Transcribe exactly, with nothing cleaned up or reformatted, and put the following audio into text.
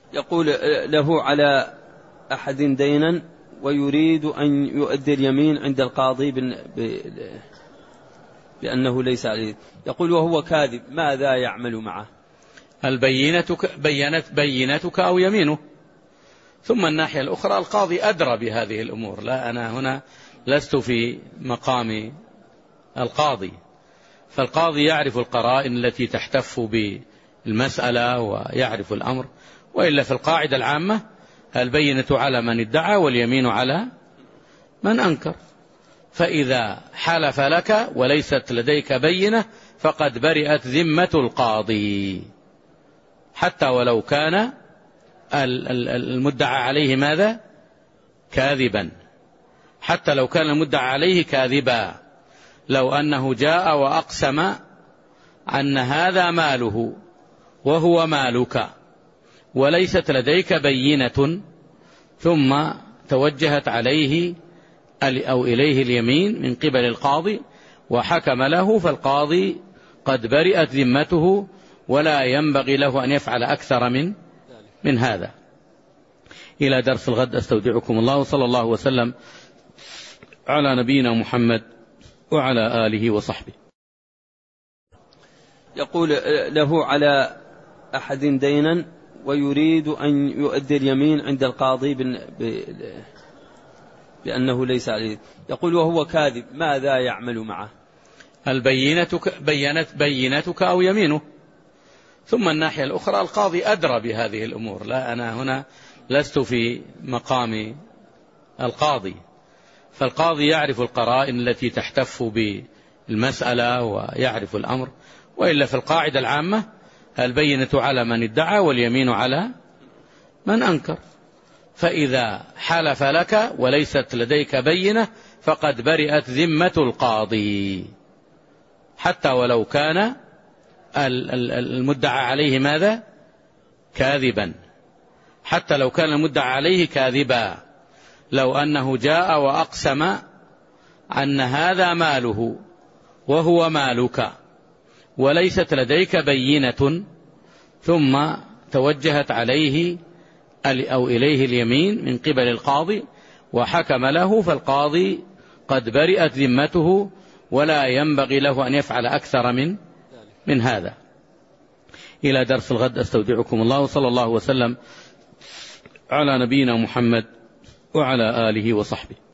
يقول له على أحد دينا ويريد أن يؤدي اليمين عند القاضي بأنه ليس عليه، يقول وهو كاذب، ماذا يعمل معه؟ البينة بينت بينتك أو يمينه. ثم الناحية الأخرى القاضي أدرى بهذه الأمور، لا أنا هنا لست في مقام القاضي، فالقاضي يعرف القرائن التي تحتف بالمسألة ويعرف الأمر. وإلا في القاعدة العامة البينة على من ادعى واليمين على من أنكر، فإذا حلف لك وليست لديك بينة فقد برئت ذمة القاضي، حتى ولو كان المدعى عليه ماذا؟ كاذبا، حتى لو كان المدعى عليه كاذبا، لو أنه جاء وأقسم أن هذا ماله وهو مالك وليست لديك بينة، ثم توجهت عليه أو إليه اليمين من قبل القاضي وحكم له، فالقاضي قد برئت ذمته ولا ينبغي له أن يفعل أكثر من من هذا. إلى درس الغد أستودعكم الله، وصلى الله وسلم على نبينا محمد وعلى آله وصحبه. يقول له على أحد دينا ويريد أن يؤدي اليمين عند القاضي بأنه ليس عليه، يقول وهو كاذب، ماذا يعمل معه؟ البينة بينت بينتك أو يمينه. ثم الناحية الأخرى القاضي أدرى بهذه الأمور، لا أنا هنا لست في مقام القاضي، فالقاضي يعرف القرائن التي تحتف بالمسألة ويعرف الأمر. وإلا في القاعدة العامة البينة على من ادعى واليمين على من أنكر، فإذا حلف لك وليست لديك بينة فقد برئت ذمة القاضي، حتى ولو كان المدعى عليه ماذا؟ كاذبا، حتى لو كان المدعى عليه كاذبا، لو أنه جاء وأقسم أن هذا ماله وهو مالك وليست لديك بينة، ثم توجهت عليه أو إليه اليمين من قبل القاضي وحكم له، فالقاضي قد برئت ذمته ولا ينبغي له أن يفعل أكثر من من هذا. إلى درس الغد أستودعكم الله، وصلى الله وسلم على نبينا محمد وعلى آله وصحبه.